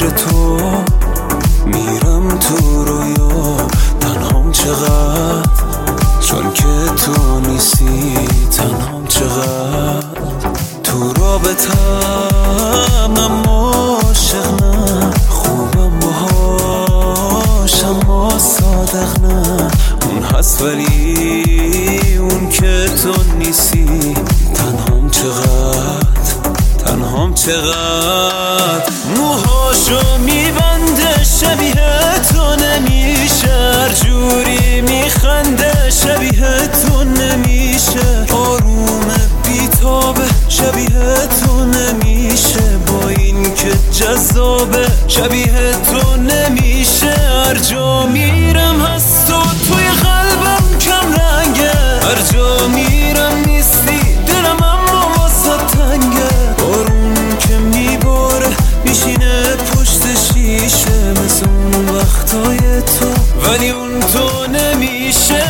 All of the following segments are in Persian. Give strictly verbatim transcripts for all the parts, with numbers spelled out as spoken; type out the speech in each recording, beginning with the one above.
فکر تو میرم تو رویا، تنهام چقدر چون که تو نیستی، تنهام چقدر تو رابطم، اما عاشق نه، خوبم باهاش اما صادق نه، اون هست ولی اون که تو نیستی، تنهام چقدر تنهام چقدر موهاشو میبنده شبیه تو نمیشه، هر جوری میخنده شبیه تو نمیشه، آروم بیتابه شبیه تو نمیشه، با این که جذابه شبیه تو نمیشه، هر جا میرم هست تو توی قلبم کم رنگه، هر جا میرم نیستی دلم اما واسه تنگه، بارون که میباره میشینه پشت شیشه، مثل اون وقتای تو ولی اون تو نمیشه.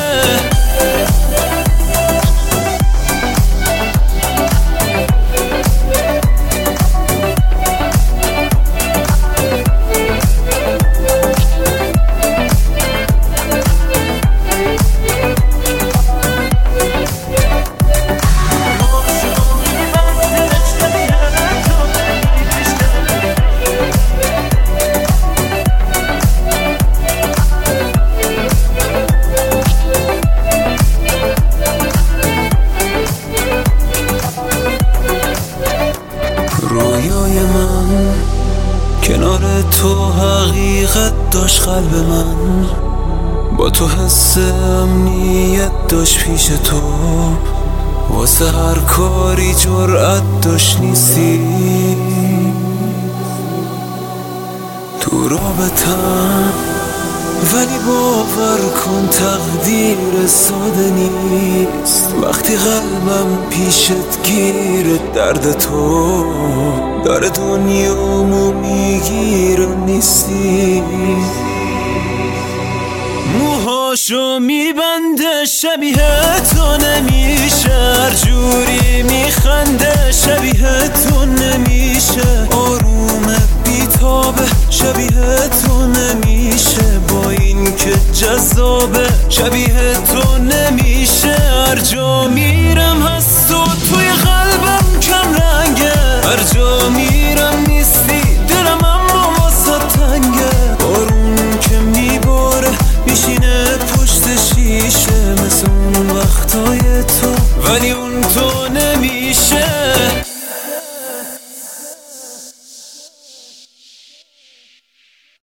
رویای من کنار تو حقیقت داشت، قلب من با تو حس امنیت داشت، پیش تو واسه هر کاری جرأت داشت، نیستی تو رابطم ولی باور کن تقدیر ساده نیست، وقتی قلبم پیشت گیره درد تو داره دنیامو میگیره، نیستی موهاشو میبنده شبیه تو نمیشه، هر جوری میخنده شبیه تو نمیشه، آروم بیتابه شبیه تو نمیشه، با این که جذابه شبیه تو نمیشه، هر جا میرم هست تو توی قلبم کم رنگه، هر جا میرم نیستی دلم اما واسه تنگه، بارون که میباره میشینه پشت شیشه، مثل اون وقتای تو ولی اون تو نمیشه.